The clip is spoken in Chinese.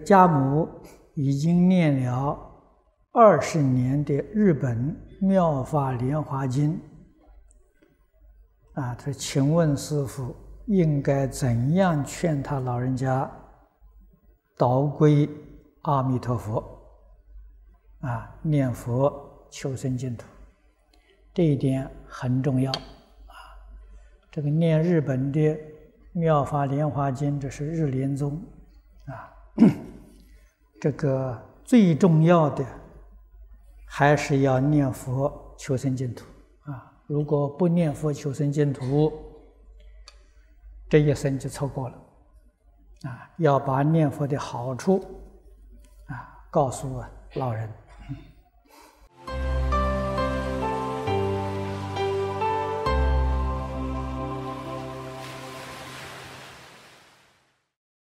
家母已经念了20年的日本妙法莲华经他说：“请问师父，应该怎样劝他老人家导归阿弥陀佛？念佛求生净土，这一点很重要这个念日本的妙法莲华经，这是日莲宗这个最重要的还是要念佛求生净土如果不念佛求生净土，这一生就错过了要把念佛的好处告诉老人。